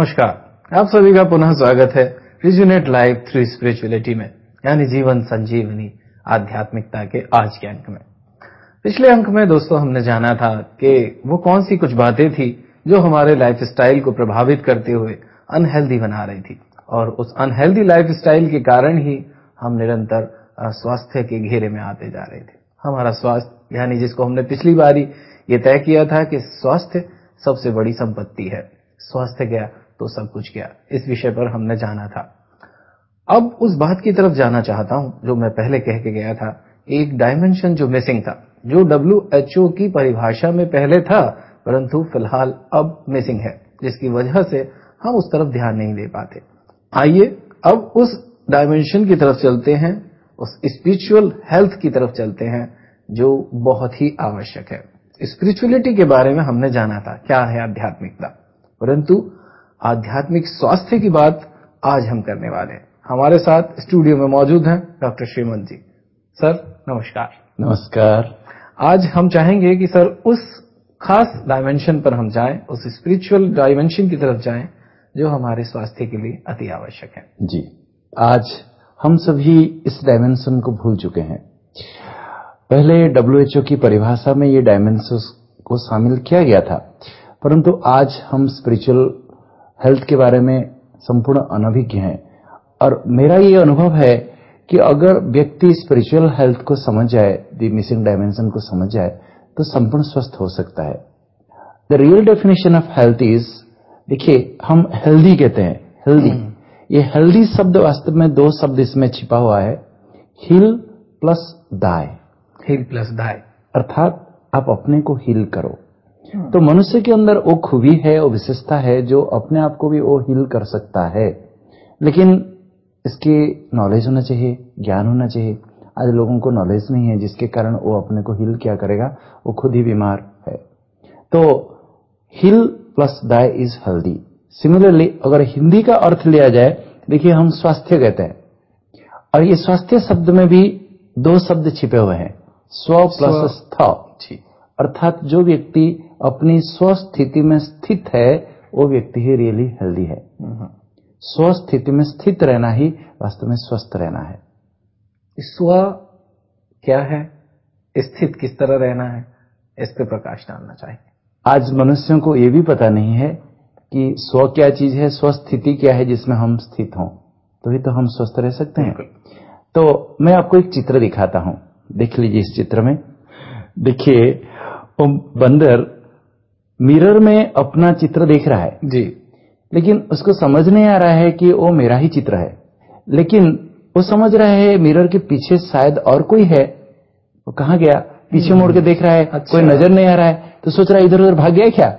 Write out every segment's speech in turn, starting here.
नमस्कार, आप सभी का पुनः स्वागत है रिज्यूनेट लाइव थ्रू स्पिरिचुअलिटी में, यानी जीवन संजीवनी आध्यात्मिकता के आज के अंक में। पिछले अंक में दोस्तों हमने जाना था कि वो कौन सी कुछ बातें थी जो हमारे लाइफ स्टाइल को प्रभावित करते हुए अनहेल्दी बना रही थी, और उस अनहेल्दी लाइफ स्टाइल के कारण ही हम निरंतर स्वास्थ्य के घेरे में आते जा रहे थे। हमारा स्वास्थ्य, यानी जिसको हमने पिछली बारी ये तय किया था कि स्वास्थ्य सबसे बड़ी संपत्ति है, स्वास्थ्य गया तो सब कुछ गया, इस विषय पर हमने जाना था। अब उस बात की तरफ जाना चाहता हूं जो मैं पहले कह के गया था, एक डायमेंशन जो मिसिंग था, जो WHO की परिभाषा में पहले था परंतु फिलहाल अब मिसिंग है, जिसकी वजह से हम उस तरफ ध्यान नहीं दे पाते। आइए अब उस डायमेंशन की तरफ चलते हैं, उस स्पिरिचुअल हेल्थ की तरफ चलते हैं जो बहुत ही आवश्यक है। स्पिरिचुअलिटी के बारे में हमने जाना था, क्या है आध्यात्मिकता, परंतु आध्यात्मिक स्वास्थ्य की बात आज हम करने वाले हैं। हमारे साथ स्टूडियो में मौजूद हैं डॉक्टर श्रीमंत जी। सर नमस्कार। नमस्कार। आज हम चाहेंगे कि सर उस खास डायमेंशन पर हम जाएं, उस स्पिरिचुअल डायमेंशन की तरफ जाएं जो हमारे स्वास्थ्य के लिए अति आवश्यक है। जी, आज हम सभी इस डायमेंशन को भूल चुके हैं। पहले WHO की परिभाषा में ये डायमेंशन को शामिल किया गया था, परंतु आज हम स्पिरिचुअल हेल्थ के बारे में संपूर्ण अनभिज्ञ हैं। और मेरा ये अनुभव है कि अगर व्यक्ति स्पिरिचुअल हेल्थ को समझ जाए, द मिसिंग डायमेंशन को समझ जाए, तो संपूर्ण स्वस्थ हो सकता है। The real definition of health is, देखिए हम हेल्दी कहते हैं, हेल्दी। ये हेल्दी शब्द वास्तव में दो शब्द इसमें छिपा हुआ है, heal plus thy. Heal plus thy अर्थात आप अपने को हील करो। तो मनुष्य के अंदर वो खूबी है, वो विशेषता है जो अपने आप को भी वो हील कर सकता है, लेकिन इसकी नॉलेज होना चाहिए, ज्ञान होना चाहिए। आज लोगों को नॉलेज नहीं है, जिसके कारण वो अपने को हील क्या करेगा, वो खुद ही बीमार है। तो heal plus thy is healthy. Similarly अगर हिंदी का अर्थ लिया जाए, देखिए हम स्वास्थ्य कहते हैं, और ये स्वास्थ्य शब्द में भी दो शब्द छिपे हुए हैं, स्व प्लस स्थ। अर्थात जो व्यक्ति अपनी स्वस्थिति में स्थित है वो व्यक्ति ही रियली हेल्दी है। स्वस्थिति में स्थित रहना ही वास्तव में स्वस्थ रहना है। स्व क्या है, स्थित किस तरह रहना है, इस पे प्रकाश डालना चाहिए। आज मनुष्यों को ये भी पता नहीं है कि स्व क्या चीज है, स्वस्थिति क्या है जिसमें हम स्थित हों, तो ही तो हम स्वस्थ रह सकते हैं। तो मैं आपको एक चित्र दिखाता हूं, देख लीजिए। इस चित्र में देखिए वो बंदर मिरर में अपना चित्र देख रहा है जी, लेकिन उसको समझ नहीं आ रहा है कि वो मेरा ही चित्र है, लेकिन वो समझ रहा है मिरर के पीछे शायद और कोई है। वो कहाँ गया, पीछे मुड़ के देख रहा है। अच्छा। कोई नजर नहीं आ रहा है तो सोच रहा है इधर उधर भाग गया क्या।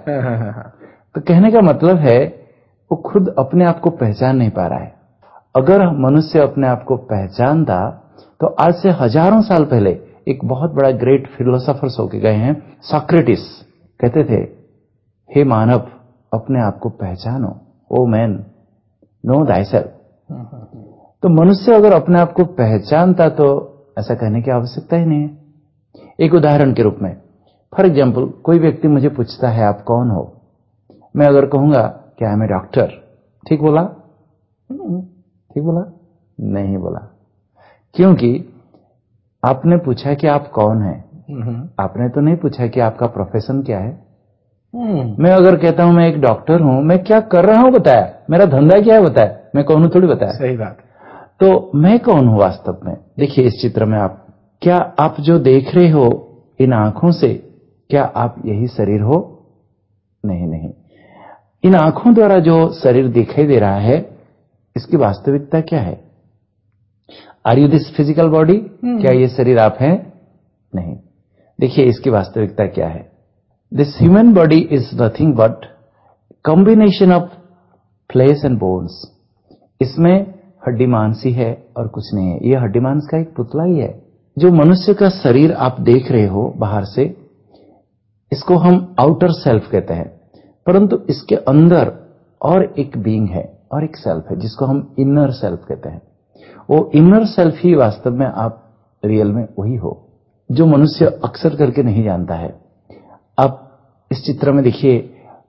तो कहने का मतलब है वो खुद अपने आप को पहचान नहीं पा रहा है। अगर मनुष्य अपने आप को पहचानता तो आज से हजारों साल पहले एक बहुत बड़ा ग्रेट फिलोसोफर्स होके गए हैं, सॉक्रेटिस, कहते थे, हे मानव अपने आप को पहचानो, ओ मैन नो थायसेल्फ। तो मनुष्य अगर अपने आप को पहचानता तो ऐसा कहने की आवश्यकता ही नहीं है। एक उदाहरण के रूप में, फॉर एग्जाम्पल, कोई व्यक्ति मुझे पूछता है आप कौन हो, मैं अगर कहूंगा कि आई एम ए डॉक्टर, ठीक बोला? ठीक बोला? नहीं बोला, क्योंकि आपने पूछा कि आप कौन हैं, आपने तो नहीं पूछा कि आपका प्रोफेशन क्या है। मैं अगर कहता हूं मैं एक डॉक्टर हूं, मैं क्या कर रहा हूं बताया, मेरा धंधा क्या है बताया, मैं कौन हूं थोड़ी बताया। सही बात। तो मैं कौन हूं वास्तव में? देखिए इस चित्र में क्या आप जो देख रहे हो इन आंखों से, क्या आप यही शरीर हो? नहीं नहीं, इन आंखों द्वारा जो शरीर दिखाई दे रहा है इसकी वास्तविकता क्या है? Are you this physical body? क्या ये शरीर आप हैं? नहीं। देखिए इसकी वास्तविकता क्या है। This human body is nothing but combination of flesh and bones. इसमें हड्डी मांस ही है और कुछ नहीं है, ये हड्डी मांस का एक पुतला ही है। जो मनुष्य का शरीर आप देख रहे हो बाहर से, इसको हम आउटर सेल्फ कहते हैं, परंतु इसके अंदर और एक बीइंग है और एक सेल्फ है जिसको हम इनर सेल्फ कहते हैं। वो इनर सेल्फ ही वास्तव में आप रियल में वही हो जो मनुष्य अक्सर करके नहीं जानता है। आप इस चित्र में देखिए,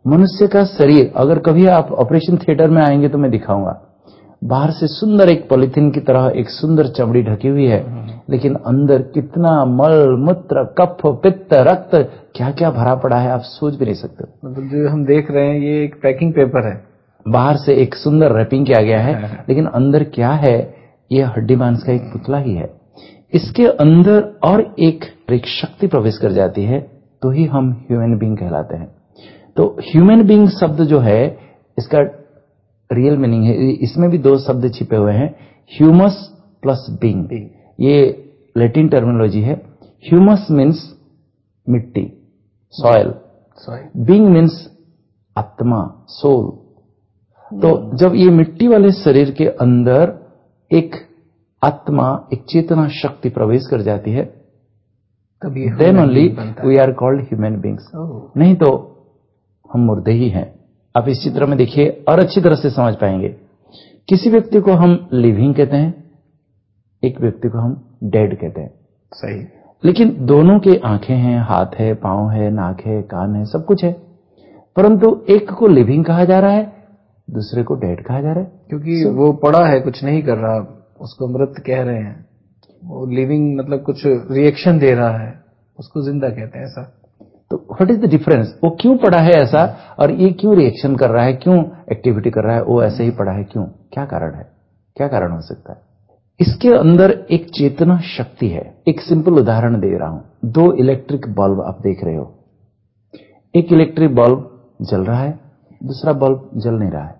मनुष्य का शरीर, अगर कभी आप ऑपरेशन थिएटर में आएंगे तो मैं दिखाऊंगा, बाहर से सुंदर एक पॉलिथीन की तरह एक सुंदर चमड़ी ढकी हुई है, लेकिन अंदर कितना मल मूत्र कफ पित्त रक्त क्या क्या भरा पड़ा है, आप सोच भी नहीं सकते। मतलब जो हम देख रहे हैं ये एक पैकिंग पेपर है, बाहर से एक सुंदर रैपिंग किया गया है, लेकिन अंदर क्या है, ये हड्डी मांस का एक पुतला ही है। इसके अंदर और एक शक्ति प्रवेश कर जाती है तो ही हम ह्यूमन बीइंग कहलाते हैं। तो ह्यूमन बीइंग शब्द जो है इसका रियल मीनिंग है, इसमें भी दो शब्द छिपे हुए हैं, ह्यूमस प्लस बीइंग। ये लैटिन टर्मिनोलॉजी है। ह्यूमस मीन्स मिट्टी, सॉइल, बीइंग मीन्स आत्मा, सोल। तो जब ये मिट्टी वाले शरीर के अंदर एक आत्मा, एक चेतना शक्ति प्रवेश कर जाती है, तभी then only we are called human beings. नहीं तो हम मुर्दे ही हैं। आप इस चित्र में देखिए और अच्छी तरह से समझ पाएंगे। किसी व्यक्ति को हम लिविंग कहते हैं, एक व्यक्ति को हम डेड कहते हैं। सही। लेकिन दोनों के आंखें हैं, हाथ है, पांव है, नाक है, कान है, सब कुछ है, परंतु एक को लिविंग कहा जा रहा है, दूसरे को डेड कहा जा रहा है। क्योंकि वो पड़ा है, कुछ नहीं कर रहा, उसको मृत कह रहे हैं। वो लिविंग मतलब कुछ रिएक्शन दे रहा है, उसको जिंदा कहते हैं। ऐसा तो व्हाट इज द डिफरेंस? वो क्यों पड़ा है ऐसा, और ये क्यों रिएक्शन कर रहा है, क्यों एक्टिविटी कर रहा है, वो ऐसे ही पड़ा है क्यों? क्या कारण है, क्या कारण हो सकता है? इसके अंदर एक चेतना शक्ति है। एक सिंपल उदाहरण दे रहा हूं। दो इलेक्ट्रिक बल्ब आप देख रहे हो, एक इलेक्ट्रिक बल्ब जल रहा है, दूसरा बल्ब जल नहीं रहा है।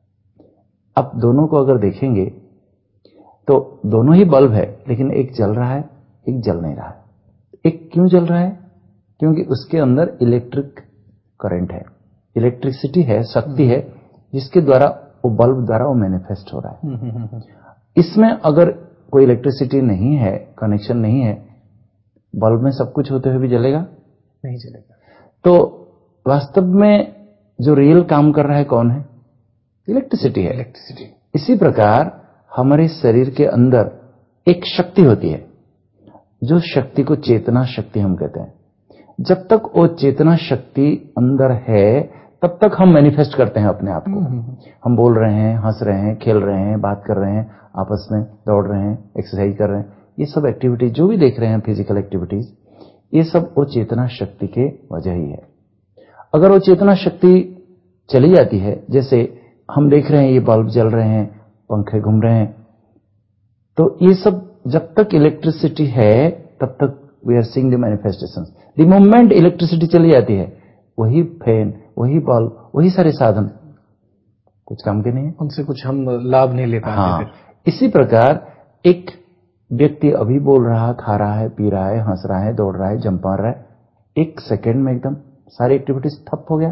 आप दोनों को अगर देखेंगे तो दोनों ही बल्ब है, लेकिन एक जल रहा है, एक जल नहीं रहा है। एक क्यों जल रहा है? क्योंकि उसके अंदर इलेक्ट्रिक करंट है, इलेक्ट्रिसिटी है, शक्ति है, जिसके द्वारा वो बल्ब द्वारा वो मैनिफेस्ट हो रहा है। इसमें अगर कोई इलेक्ट्रिसिटी नहीं है, कनेक्शन नहीं है, बल्ब में सब कुछ होते हुए भी जलेगा? नहीं जलेगा। तो वास्तव में जो रियल काम कर रहा है कौन है? इलेक्ट्रिसिटी है। इलेक्ट्रिसिटी। इसी प्रकार हमारे शरीर के अंदर एक शक्ति होती है, जो शक्ति को चेतना शक्ति हम कहते हैं। जब तक वो चेतना शक्ति अंदर है तब तक हम मैनिफेस्ट करते हैं अपने आप को। हम बोल रहे हैं, हंस रहे हैं, खेल रहे हैं, बात कर रहे हैं, आपस में दौड़ रहे हैं, एक्सरसाइज कर रहे हैं, ये सब एक्टिविटीज जो भी देख रहे हैं, फिजिकल एक्टिविटीज, ये सब वो चेतना शक्ति के वजह ही है। अगर वो चेतना शक्ति चली जाती है, जैसे हम देख रहे हैं ये बल्ब जल रहे हैं, पंखे घूम रहे हैं, तो ये सब जब तक इलेक्ट्रिसिटी है तब तक we are seeing the manifestations. The moment electricity चली जाती है, वही फैन, वही बल्ब, वही सारे साधन कुछ काम के नहीं है, उनसे कुछ हम लाभ नहीं ले पाते। हाँ, इसी प्रकार एक व्यक्ति अभी बोल रहा, खा रहा है, पी रहा है, हंस रहा है, दौड़ रहा है, जंप मार रहा है, एक सेकेंड में एकदम सारी एक्टिविटीज ठप हो गया।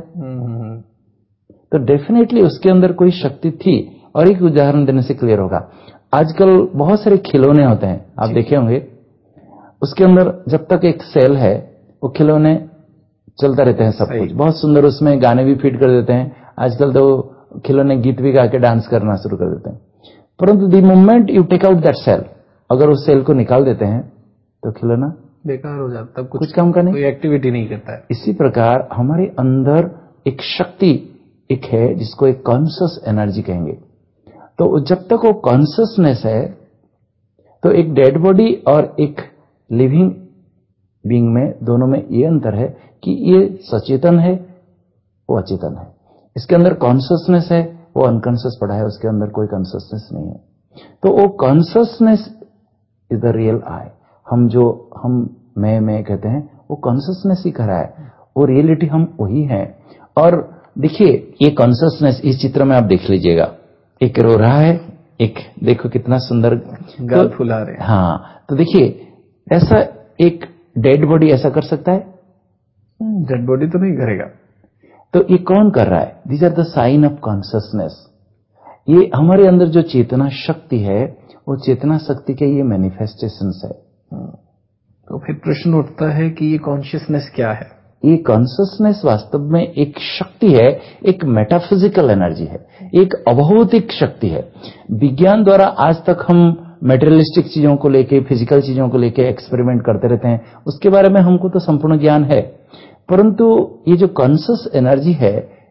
तो डेफिनेटली उसके अंदर कोई शक्ति थी। और एक उदाहरण देने से क्लियर होगा। आजकल बहुत सारे खिलौने होते हैं, आप देखे होंगे, उसके अंदर जब तक एक सेल है वो खिलौने चलता रहते हैं, सब कुछ बहुत सुंदर, उसमें गाने भी फिट कर देते हैं। आजकल तो खिलौने गीत भी गा के डांस करना शुरू कर देते हैं। परंतु the moment you take out that cell, अगर उस सेल को निकाल देते हैं तो खिलौना बेकार हो जाता है, कुछ काम का नहीं, कोई एक्टिविटी नहीं करता है। इसी प्रकार हमारे अंदर एक शक्ति एक है जिसको एक कॉन्शियस एनर्जी कहेंगे। तो जब तक वो कॉन्शियसनेस है, तो एक डेड बॉडी और एक लिविंग बीइंग में, दोनों में ये अंतर है कि ये सचेतन है, वो अचेतन है। इसके अंदर कॉन्शियसनेस है, वो अनकॉन्शियस पड़ा है, उसके अंदर कोई कॉन्शियसनेस नहीं है। तो वो consciousness is the real I. हम मैं कहते हैं, वो कॉन्शियसनेस ही कर रहा है, वो रियलिटी हम वही हैं। और देखिए ये कॉन्शियसनेस इस चित्र में आप देख लीजिएगा, एक रो रहा है, एक देखो कितना सुंदर गाल फुला रहे हैं। हाँ, तो देखिए ऐसा एक डेड बॉडी ऐसा कर सकता है? डेड बॉडी तो नहीं करेगा। तो ये कौन कर रहा है? These are the sign of consciousness. ये हमारे अंदर जो चेतना शक्ति है, वो चेतना शक्ति के ये मैनिफेस्टेशंस है। तो फिर प्रश्न उठता है कि ये कॉन्शियसनेस क्या है? ये कॉन्शियसनेस वास्तव में एक शक्ति है, एक मेटाफिजिकल एनर्जी है, एक अभौतिक शक्ति है। विज्ञान द्वारा आज तक हम मेटेरियलिस्टिक चीजों को लेके, फिजिकल चीजों को लेके एक्सपेरिमेंट करते रहते हैं, उसके बारे में हमको तो संपूर्ण ज्ञान है। परंतु ये जो कॉन्शियस एनर्जी है,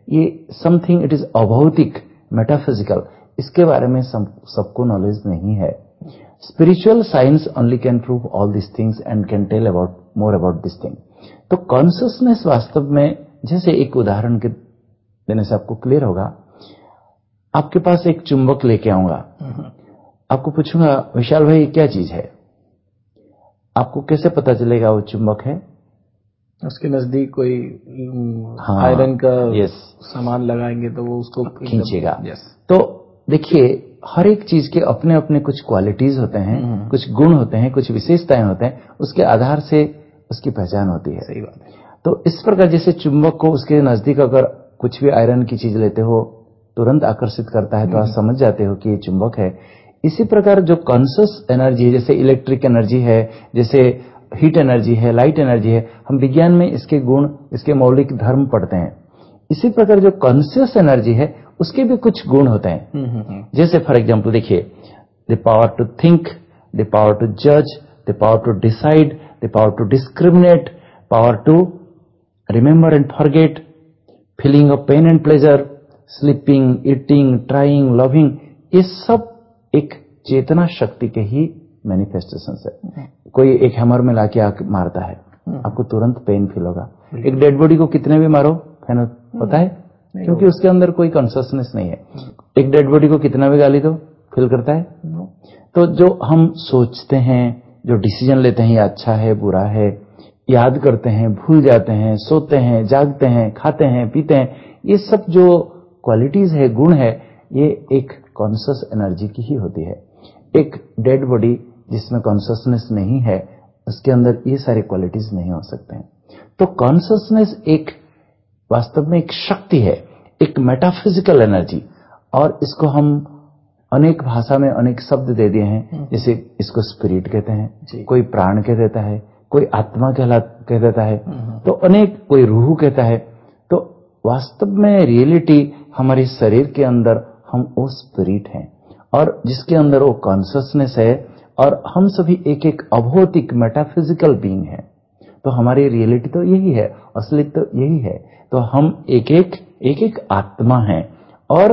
ये समथिंग इट इज अभौतिक, मेटाफिजिकल, इसके बारे में सबको नॉलेज नहीं है। Spiritual science only can prove all this things and can tell about more about this thing. तो कॉन्शियसनेस वास्तव में, जैसे एक उदाहरण के देने से आपको क्लियर होगा, आपके पास एक चुंबक लेके आऊंगा, आपको पूछूंगा विशाल भाई क्या चीज है, आपको कैसे पता चलेगा वो चुंबक है? उसके नजदीक कोई आयरन का सामान लगाएंगे तो वो उसको खींचेगा। तो देखिए, हर एक चीज के अपने अपने कुछ क्वालिटीज होते हैं, कुछ गुण होते हैं, कुछ विशेषताएं होते हैं, उसके आधार से उसकी पहचान होती है। सही बात है। तो इस प्रकार जैसे चुंबक को उसके नजदीक अगर कुछ भी आयरन की चीज लेते हो तुरंत आकर्षित करता है, तो आप समझ जाते हो कि ये चुंबक है। इसी प्रकार जो कॉन्शियस एनर्जी है, जैसे इलेक्ट्रिक एनर्जी है, जैसे हीट एनर्जी है, लाइट एनर्जी है, हम विज्ञान में इसके गुण, इसके मौलिक धर्म पढ़ते हैं। इसी प्रकार जो कॉन्शियस एनर्जी है उसके भी कुछ गुण होते हैं। जैसे फॉर एग्जांपल देखिए, the power to think, the power to जज, the power to decide, the power to discriminate, power to remember and forget, feeling of pain and pleasure, sleeping, eating, trying, loving, ये सब एक चेतना शक्ति के ही manifestations है। कोई एक हैमर में लाके आके मारता है, आपको तुरंत पेन फील होगा। एक डेड बॉडी को कितने भी मारो पेन होता है, क्योंकि उसके अंदर कोई कॉन्शियसनेस नहीं है। एक डेड बॉडी को कितना भी गाली दो फील करता है। तो जो हम सोचते हैं, जो डिसीजन लेते हैं, ये अच्छा है बुरा है, याद करते हैं, भूल जाते हैं, सोते हैं, जागते हैं, खाते हैं, पीते हैं, ये सब जो क्वालिटीज है, गुण है, ये एक कॉन्शियस एनर्जी की ही होती है। एक डेड बॉडी जिसमें कॉन्शियसनेस नहीं है, उसके अंदर ये सारे क्वालिटीज नहीं हो सकते हैं। तो कॉन्शियसनेस एक वास्तव में एक शक्ति है, एक मेटाफिजिकल एनर्जी, और इसको हम अनेक भाषा में अनेक शब्द दे दिए हैं। जैसे इसको स्पिरिट कहते हैं, कोई प्राण कह देता है, कोई आत्मा कह देता है, तो अनेक, कोई रूह कहता है। तो वास्तव में रियलिटी हमारे शरीर के अंदर हम वो स्पिरिट हैं, और जिसके अंदर वो कॉन्शियसनेस है, और हम सभी एक एक अभौतिक मेटाफिजिकल बीइंग हैं। तो हमारी रियलिटी तो यही है, असलियत तो यही है। तो हम एक एक आत्मा हैं, और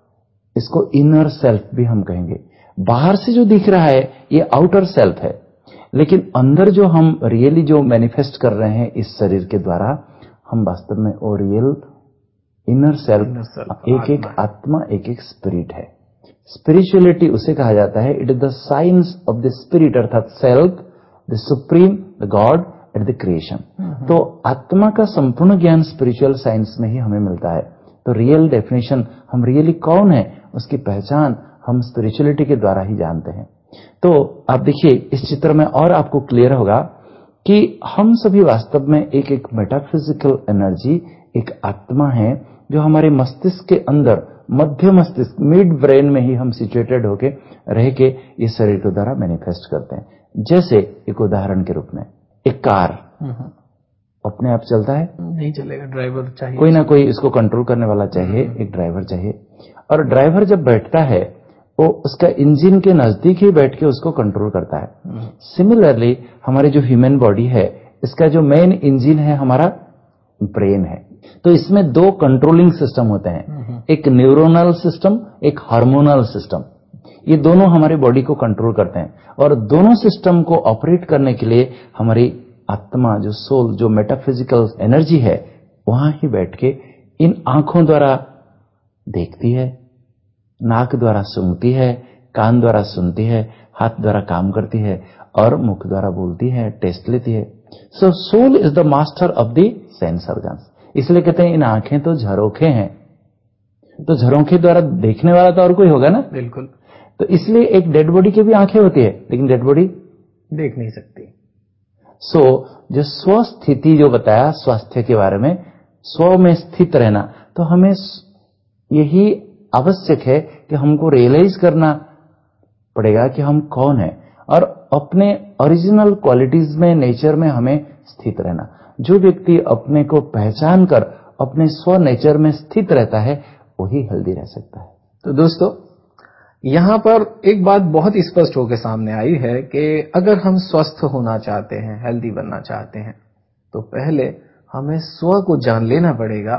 इसको इनर सेल्फ भी हम कहेंगे। बाहर से जो दिख रहा है ये आउटर सेल्फ है, लेकिन अंदर जो हम रियली जो मैनिफेस्ट कर रहे हैं इस शरीर के द्वारा, हम वास्तव में वो रियल इनर सेल्फ एक एक आत्मा, एक एक स्पिरिट है। स्पिरिचुअलिटी उसे कहा जाता है, it is the science of the spirit, अर्थात self, the supreme, the god at the creation. तो आत्मा का संपूर्ण ज्ञान स्पिरिचुअल साइंस में ही हमें मिलता है। तो रियल डेफिनेशन, हम रियली कौन है, उसकी पहचान हम स्पिरिचुअलिटी के द्वारा ही जानते हैं। तो आप देखिए इस चित्र में और आपको क्लियर होगा कि हम सभी वास्तव में एक एक मेटाफिजिकल एनर्जी, एक आत्मा है, जो हमारे मस्तिष्क के अंदर, मध्य मस्तिष्क, मिड ब्रेन में ही हम सिचुएटेड होके रह के इस शरीर के द्वारा मैनिफेस्ट करते हैं। जैसे एक उदाहरण के रूप में, एक कार अपने आप चलता है? नहीं चलेगा, ड्राइवर चाहिए, कोई ना कोई इसको कंट्रोल करने वाला चाहिए, एक ड्राइवर चाहिए। और ड्राइवर जब बैठता है वो उसका इंजन के नजदीक ही बैठ के उसको कंट्रोल करता है। सिमिलरली हमारी जो ह्यूमन बॉडी है, इसका जो मेन इंजन है हमारा ब्रेन है। तो इसमें दो कंट्रोलिंग सिस्टम होते हैं, एक न्यूरोनल सिस्टम, एक हार्मोनल सिस्टम। ये दोनों हमारी बॉडी को कंट्रोल करते हैं, और दोनों सिस्टम को ऑपरेट करने के लिए हमारी आत्मा, जो सोल, जो मेटाफिजिकल एनर्जी है, वहां ही बैठ के इन आंखों द्वारा देखती है, नाक द्वारा सूंघती है, कान द्वारा सुनती है, हाथ द्वारा काम करती है, और मुख द्वारा बोलती है, टेस्ट लेती है। So soul is the master of the sense organs. इसलिए कहते हैं इन आंखें तो झरोखे हैं। तो झरोखे द्वारा देखने वाला तो और कोई होगा ना? बिल्कुल। तो इसलिए एक डेड बॉडी की भी आंखें होती है, लेकिन डेड बॉडी देख नहीं सकती। सो जो स्वस्थिति जो बताया स्वास्थ्य के बारे में, स्व में स्थित रहना, तो हमें यही आवश्यक है कि हमको रियलाइज करना पड़ेगा कि हम कौन हैं, और अपने ओरिजिनल क्वालिटीज में, नेचर में हमें स्थित रहना। जो व्यक्ति अपने को पहचान कर अपने स्व नेचर में स्थित रहता है, वही हेल्दी रह सकता है। तो दोस्तों, यहां पर एक बात बहुत स्पष्ट होकर सामने आई है कि अगर हम स्वस्थ होना चाहते हैं, हेल्दी बनना चाहते हैं, तो पहले हमें स्व को जान लेना पड़ेगा,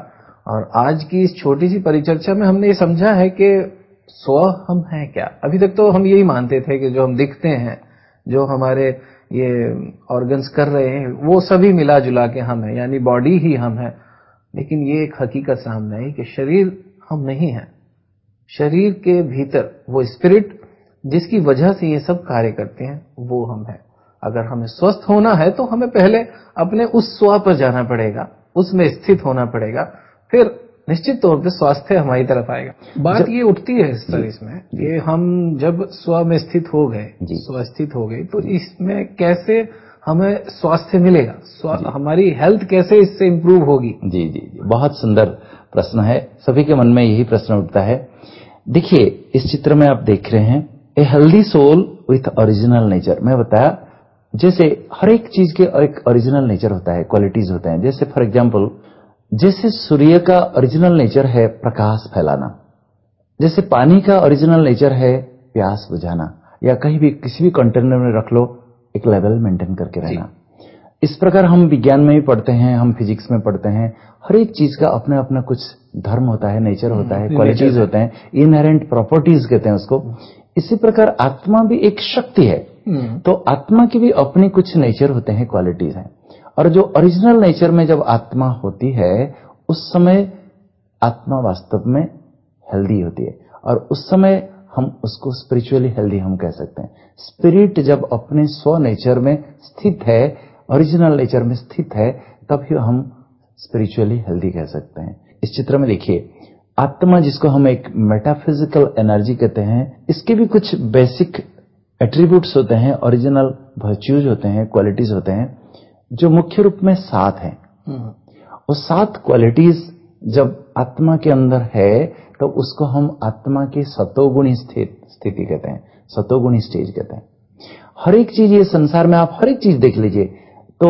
और आज की इस छोटी सी परिचर्चा में हमने ये समझा है कि स्व हम हैं क्या। अभी तक तो हम यही मानते थे कि जो हम दिखते हैं, जो हमारे ये ऑर्गन्स कर रहे हैं, वो सभी मिला जुला के हम हैं, यानी बॉडी ही हम है। लेकिन ये एक हकीकत सामने आई कि शरीर हम नहीं है। शरीर के भीतर वो स्पिरिट जिसकी वजह से ये सब कार्य करते हैं, वो हम है। अगर हमें स्वस्थ होना है तो हमें पहले अपने उस स्व पर जाना पड़ेगा, उसमें स्थित होना पड़ेगा, फिर निश्चित तौर पे स्वास्थ्य हमारी तरफ आएगा। बात ये उठती है सर इसमें कि हम जब स्व में स्थित हो गए, स्वस्थित हो गए, तो इसमें कैसे हमें स्वास्थ्य मिलेगा, हमारी हेल्थ कैसे इससे इंप्रूव होगी? जी जी जी, बहुत सुंदर प्रश्न है। सभी के मन में यही प्रश्न उठता है। देखिए, इस चित्र में आप देख रहे हैं a healthy soul with original nature. मैं बताया जैसे हर एक चीज के एक ओरिजिनल नेचर होता है, क्वालिटीज होते हैं। जैसे फॉर एग्जांपल, जैसे सूर्य का ओरिजिनल नेचर है प्रकाश फैलाना, जैसे पानी का ओरिजिनल नेचर है प्यास बुझाना, या कहीं भी किसी भी कंटेनर में रख लो, एक लेवल मेंटेन करके रहना। इस प्रकार हम विज्ञान में भी पढ़ते हैं, हम फिजिक्स में पढ़ते हैं, हर एक चीज का अपना अपना कुछ धर्म होता है, नेचर होता है, क्वालिटीज होते हैं, इनहेरेंट प्रॉपर्टीज कहते हैं उसको। इसी प्रकार आत्मा भी एक शक्ति है, तो आत्मा की भी अपनी कुछ नेचर होते हैं, क्वालिटीज हैं। और जो ओरिजिनल नेचर में जब आत्मा होती है, उस समय आत्मा वास्तव में हेल्दी होती है, और उस समय हम उसको स्पिरिचुअली हेल्दी हम कह सकते हैं। स्पिरिट जब अपने स्व नेचर में स्थित है, ओरिजिनल नेचर में स्थित है, तभी हम स्पिरिचुअली हेल्दी कह सकते हैं। इस चित्र में देखिए, आत्मा जिसको हम एक मेटाफिजिकल एनर्जी कहते हैं, इसके भी कुछ बेसिक एट्रीब्यूट्स होते हैं, ओरिजिनल वर्च्यूज होते हैं, क्वालिटीज होते हैं, जो मुख्य रूप में 7 हैं। वो 7 क्वालिटीज जब आत्मा के अंदर है, तो उसको हम आत्मा की सतोगुणी स्थिति कहते हैं, सतोगुणी स्टेज कहते हैं। हर एक चीज ये संसार में आप हर एक चीज देख लीजिए, तो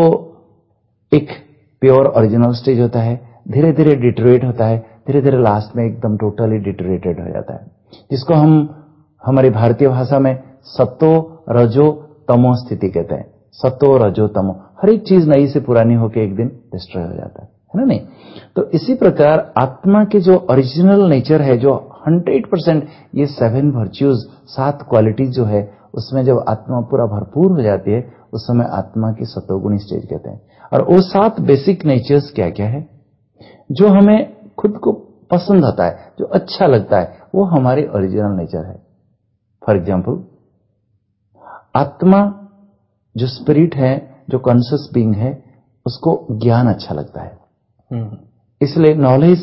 एक प्योर ओरिजिनल स्टेज होता है, धीरे धीरे डिटोरेट होता है, धीरे धीरे लास्ट में एकदम टोटली डिटोरेटेड हो जाता है, जिसको हम हमारी भारतीय भाषा में सतो रजो तमो स्थिति कहते हैं। सतो रजो तमो, हर एक चीज नई से पुरानी होकर एक दिन डिस्ट्रॉय हो जाता है ना? नहीं, तो इसी प्रकार आत्मा के जो ओरिजिनल नेचर है, जो 100% ये 7 वर्च्यूज, 7 क्वालिटीज जो है, उसमें जब आत्मा पूरा भरपूर हो जाती है, उस समय आत्मा की सतोगुणी स्टेज कहते हैं। और वो 7 बेसिक नेचर्स क्या क्या है, जो हमें खुद को पसंद आता है, जो अच्छा लगता है, वो हमारे ओरिजिनल नेचर है। फॉर एग्जाम्पल, आत्मा जो स्पिरिट है, जो कॉन्शियस बीइंग है, उसको ज्ञान अच्छा लगता है। इसलिए knowledge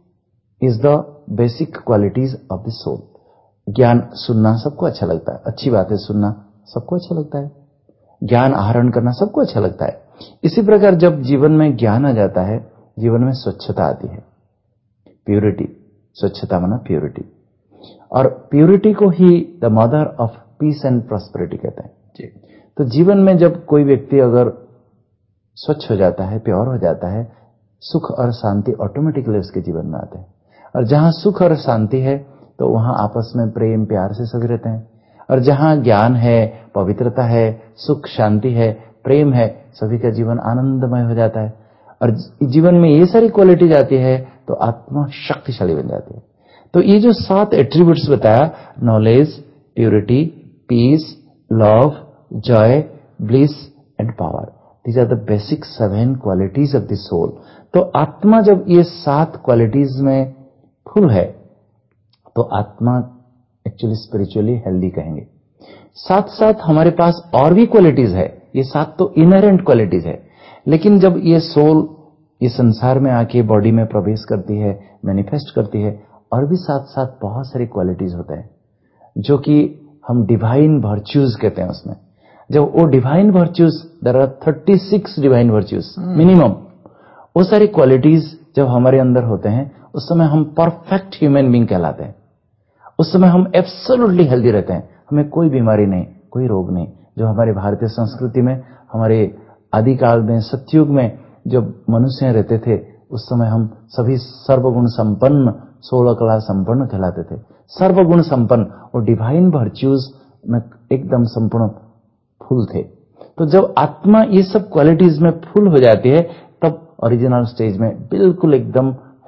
is the basic qualities of the soul. ज्ञान सुनना सबको अच्छा लगता है, अच्छी बातें सुनना सबको अच्छा लगता है, ज्ञान आहरण करना सबको अच्छा लगता है। इसी प्रकार जब जीवन में ज्ञान आ जाता है, जीवन में स्वच्छता आती है, प्यूरिटी। स्वच्छता माना प्यूरिटी, और प्यूरिटी को ही the mother of peace and prosperity कहते हैं। तो जीवन में जब कोई व्यक्ति अगर स्वच्छ हो जाता है, प्योर हो जाता है, सुख और शांति ऑटोमेटिकली उसके जीवन में आते हैं। और जहां सुख और शांति है, तो वहां आपस में प्रेम प्यार से सभी रहते हैं। और जहां ज्ञान है, पवित्रता है, सुख शांति है, प्रेम है, सभी का जीवन आनंदमय हो जाता है। और जीवन में ये सारी क्वालिटीज आती है, तो आत्मा शक्तिशाली बन जाती है। तो ये जो 7 एट्रीब्यूट्स बताया, knowledge, purity, peace, love, joy, bliss and power, these are the basic 7 qualities of the soul। तो आत्मा जब ये 7 क्वालिटीज में फुल है, तो आत्मा एक्चुअली स्पिरिचुअली हेल्दी कहेंगे। साथ साथ हमारे पास और भी क्वालिटीज है, ये 7 तो इनहेरेंट क्वालिटीज है, लेकिन जब ये सोल ये संसार में आके बॉडी में प्रवेश करती है, मैनिफेस्ट करती है, और भी साथ साथ बहुत सारी क्वालिटीज होते हैं, जो कि हम डिवाइन वर्च्यूज कहते हैं। उसमें जब वो divine virtues, there are 36 divine virtues minimum, वो सारी क्वालिटीज जब हमारे अंदर होते हैं, उस समय हम परफेक्ट ह्यूमन बीइंग कहलाते हैं। उस समय हम एब्सोल्युटली हेल्दी रहते हैं, हमें कोई बीमारी नहीं, कोई रोग नहीं। जो हमारे भारतीय संस्कृति में, हमारे आदिकाल में, सतयुग में जब मनुष्य रहते थे, उस समय हम सभी सर्वगुण संपन्न, 16 कला संपन्न कहलाते थे। सर्वगुण संपन्न और डिवाइन वर्च्यूज में एकदम संपूर्ण फुल थे। तो जब आत्मा ये सब क्वालिटीज में फुल हो जाती है, तब ओरिजिनल स्टेज में बिल्कुल एकदम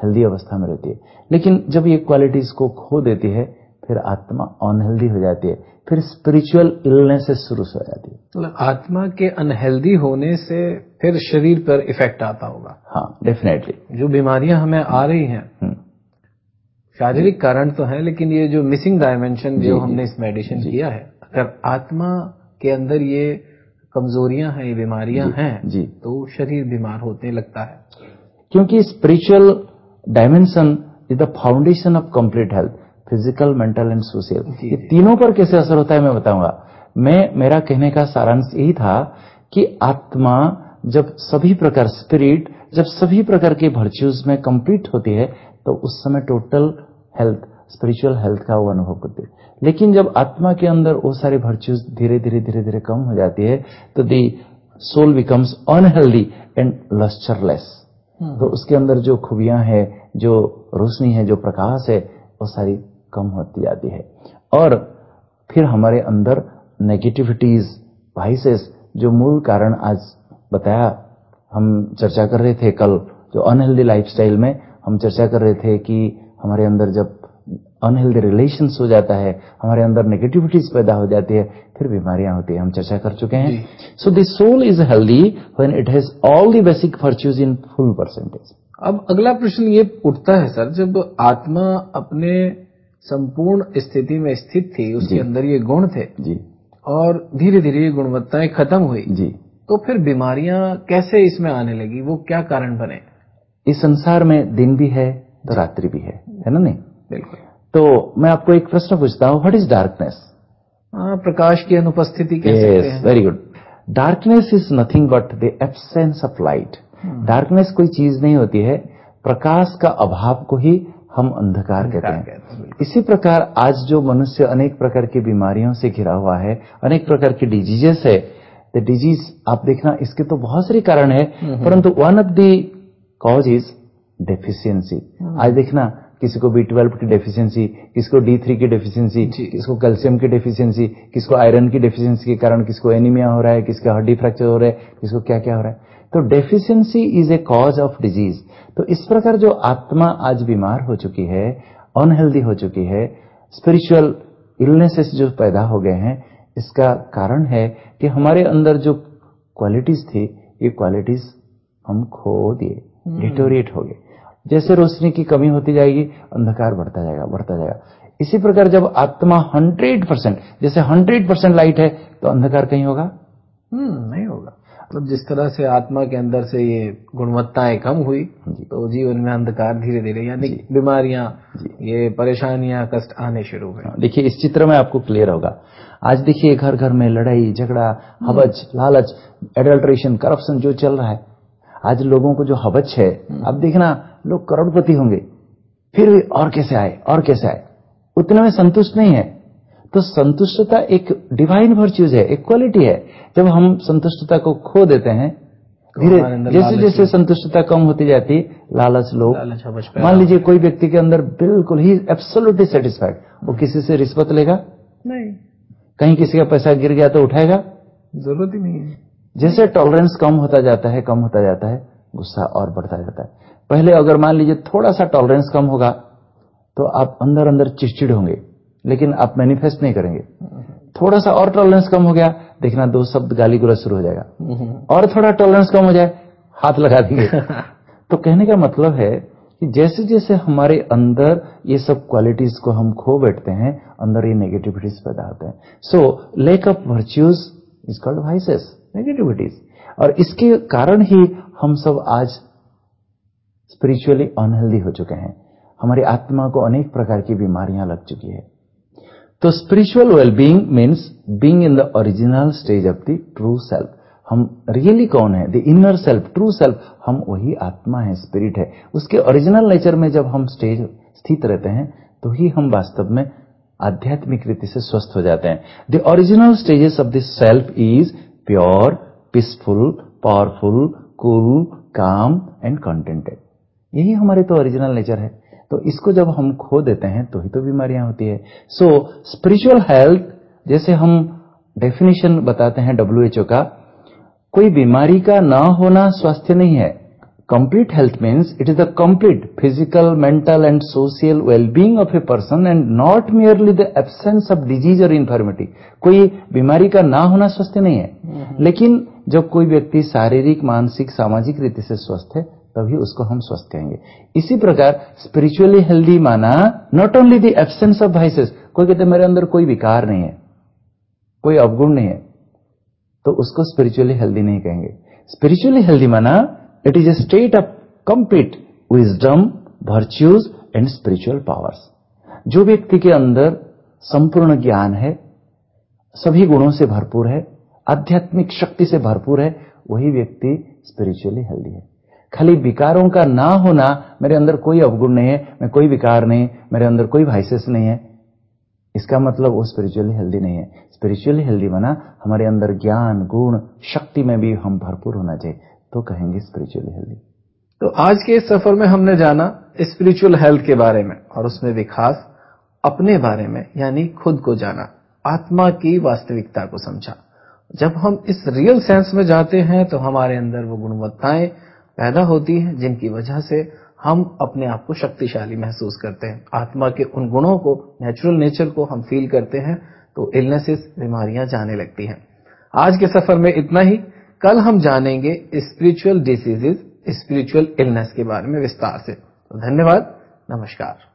हेल्दी अवस्था में रहती है। लेकिन जब ये क्वालिटीज को खो देती है फिर आत्मा अनहेल्दी हो जाती है, फिर स्पिरिचुअल इलनेसेस शुरू हो जाती है। मतलब आत्मा के अनहेल्दी होने से फिर शरीर पर इफेक्ट आता होगा। हाँ, डेफिनेटली। जो बीमारियां हमें आ रही हैं शारीरिक कारण तो है, लेकिन ये जो मिसिंग डायमेंशन जो हमने इस मेडिसिन किया है, अगर आत्मा के अंदर ये कमजोरियां हैं, ये बीमारियां हैं, तो शरीर बीमार होने लगता है। क्योंकि spiritual dimension is the foundation of complete health, physical, mental and social. ये तीनों पर कैसे असर होता है मैं बताऊंगा। मेरा कहने का सारांश यही था कि आत्मा जब सभी प्रकार स्पिरिट जब सभी प्रकार के वर्च्यूज में कंप्लीट होती है तो उस समय टोटल हेल्थ, स्पिरिचुअल हेल्थ का वो अनुभव करती है। लेकिन जब आत्मा के अंदर वो सारे वर्च्यूज धीरे धीरे कम हो जाती है तो the soul becomes unhealthy and lustreless. तो उसके अंदर जो खूबियां हैं, जो रोशनी है, जो प्रकाश है, वो सारी कम होती जाती है। और फिर हमारे अंदर नेगेटिविटीज, वाइसेस, जो मूल कारण आज बताया, हम चर्चा कर रहे थे कल, जो अनहेल्दी लाइफस्टाइल में हम चर्चा कर रहे थे कि हमारे अंदर जब अनहेल्दी रिलेशंस हो जाता है, हमारे अंदर नेगेटिविटीज पैदा हो जाती है, फिर बीमारियां होती है, हम चर्चा कर चुके हैं। So the soul is healthy when it has all the basic virtues in full percentage. अब अगला प्रश्न ये उठता है सर, जब आत्मा अपने संपूर्ण स्थिति में स्थित थी, उसके अंदर ये गुण थे और धीरे धीरे ये गुणवत्ताएं खत्म हुई, तो फिर बीमारियां कैसे इसमें आने लगी? वो क्या कारण बने? इस संसार में दिन भी है तो रात्रि भी है ना? नहीं, बिल्कुल। तो मैं आपको एक प्रश्न पूछता हूं, व्हाट इज डार्कनेस? प्रकाश की अनुपस्थिति कह सकते हैं। Very good. Darkness is nothing but the absence of light. Darkness कोई चीज नहीं होती है, प्रकाश का अभाव को ही हम अंधकार कहते हैं। इसी प्रकार आज जो मनुष्य अनेक प्रकार की बीमारियों से घिरा हुआ है, अनेक प्रकार की डिजीजेस है, द डिजीज आप देखना इसके तो बहुत सारे कारण है, परंतु one of the cause is deficiency. आज देखना किसी को B12 की डेफिशिएंसी, किसको D3 की डेफिशिएंसी, किसको कैल्शियम की डेफिशिएंसी, किसको आयरन की डेफिशिएंसी के कारण किसको एनीमिया हो रहा है, किसका हड्डी फ्रैक्चर हो रहा है, किसको क्या क्या हो रहा है। तो deficiency is a cause of disease. तो इस प्रकार जो आत्मा आज बीमार हो चुकी है, अनहेल्दी हो चुकी है, स्पिरिचुअल इलनेसेस जो पैदा हो गए हैं, इसका कारण है कि हमारे अंदर जो क्वालिटीज थी, ये क्वालिटीज हम खो दिए, डिटोरिएट हो गए। जैसे रोशनी की कमी होती जाएगी, अंधकार बढ़ता जाएगा। इसी प्रकार जब आत्मा 100%, जैसे 100% लाइट है तो अंधकार कहीं होगा? नहीं होगा। मतलब जिस तरह से आत्मा के अंदर से ये गुणवत्ताएं कम हुई तो जीवन में अंधकार धीरे धीरे, यानी बीमारियां, ये परेशानियां, कष्ट आने शुरू हुए। देखिए इस चित्र में आपको क्लियर होगा। आज देखिए घर घर में लड़ाई झगड़ा, हवच, लालच, एडल्ट्रेशन, करप्शन जो चल रहा है। आज लोगों को जो हवच है, अब देखना लोग करोड़पति होंगे फिर भी और कैसे आए, उतने में संतुष्ट नहीं है। तो संतुष्टता एक डिवाइन वर्च्यूज है, एक क्वालिटी है। जब हम संतुष्टता को खो देते हैं, धीरे जैसे जैसे संतुष्टता कम होती जाती, लालच लोग, मान लीजिए कोई व्यक्ति के अंदर बिल्कुल ही एब्सोल्युटली सेटिस्फाइड, वो किसी से रिश्वत लेगा नहीं, कहीं किसी का पैसा गिर गया तो उठाएगा, जरूरत ही नहीं है। जैसे टॉलरेंस कम होता जाता है, गुस्सा और बढ़ता जाता है। पहले अगर मान लीजिए थोड़ा सा टॉलरेंस कम होगा तो आप अंदर अंदर चिड़चिड़ होंगे, लेकिन आप मैनिफेस्ट नहीं करेंगे। थोड़ा सा और टॉलरेंस कम हो गया, देखना 2 शब्द गाली गलौज शुरू हो जाएगा, और थोड़ा टॉलरेंस कम हो जाए, हाथ लगा देंगे। तो कहने का मतलब है कि जैसे जैसे हमारे अंदर ये सब क्वालिटीज को हम खो बैठते हैं, अंदर ये नेगेटिविटीज पैदा होते हैं। So lack of virtues is called vices, negativities. और इसके कारण ही हम सब आज स्पिरिचुअली अनहेल्दी हो चुके हैं। हमारी आत्मा को अनेक प्रकार की बीमारियां लग चुकी है। तो spiritual wellbeing means being in the original stage of the true self. हम रियली कौन है? The inner self, true self, हम वही आत्मा है, स्पिरिट है। उसके ओरिजिनल नेचर में जब हम स्थित रहते हैं तो ही हम वास्तव में आध्यात्मिक रीति से स्वस्थ हो जाते हैं। The original stages of the self is pure, peaceful, powerful, cool, calm and contented. यही हमारे तो ओरिजिनल नेचर है। तो इसको जब हम खो देते हैं तो ही तो बीमारियां होती है। सो स्पिरिचुअल हेल्थ, जैसे हम डेफिनेशन बताते हैं WHO का, कोई बीमारी का ना होना स्वास्थ्य नहीं है, Complete health means it is the complete physical, mental and social well-being of a person and not merely the absence of disease or infirmity. कोई बीमारी का ना होना स्वस्थ नहीं है, लेकिन जब कोई व्यक्ति शारीरिक, मानसिक, सामाजिक रीति से स्वस्थ है तभी उसको हम स्वस्थ कहेंगे। इसी प्रकार स्पिरिचुअली हेल्दी माना not only the absence of vices. कोई कहते मेरे अंदर कोई विकार नहीं है, कोई अवगुण नहीं है, तो उसको स्पिरिचुअली हेल्दी नहीं कहेंगे। स्पिरिचुअली हेल्दी माना it is a state of complete wisdom, virtues and spiritual powers. जो व्यक्ति के अंदर संपूर्ण ज्ञान है, सभी गुणों से भरपूर है, आध्यात्मिक शक्ति से भरपूर है, वही व्यक्ति स्पिरिचुअली हेल्दी है। खाली विकारों का ना होना, मेरे अंदर कोई अवगुण नहीं है, मैं कोई विकार नहीं, मेरे अंदर कोई वाइसेस नहीं है, इसका मतलब वो स्पिरिचुअली हेल्दी नहीं है। स्पिरिचुअली हेल्दी माना हमारे अंदर ज्ञान, गुण, शक्ति में भी हम भरपूर होना चाहिए, तो कहेंगे स्पिरिचुअली हेल्दी। तो आज के इस सफर में हमने जाना स्पिरिचुअल हेल्थ के बारे में और उसमें भी खास अपने बारे में, यानी खुद को जाना, आत्मा की वास्तविकता को समझा। जब हम इस रियल सेंस में जाते हैं तो हमारे अंदर वो गुणवत्ताएं पैदा होती हैं जिनकी वजह से हम अपने आप को शक्तिशाली महसूस करते हैं। आत्मा के उन गुणों को, नेचुरल नेचर को हम फील करते हैं तो इलनेसेस, बीमारियां जाने लगती हैं। आज के सफर में इतना ही। कल हम जानेंगे स्पिरिचुअल डिसीजेज, स्पिरिचुअल इलनेस के बारे में विस्तार से। तो धन्यवाद, नमस्कार।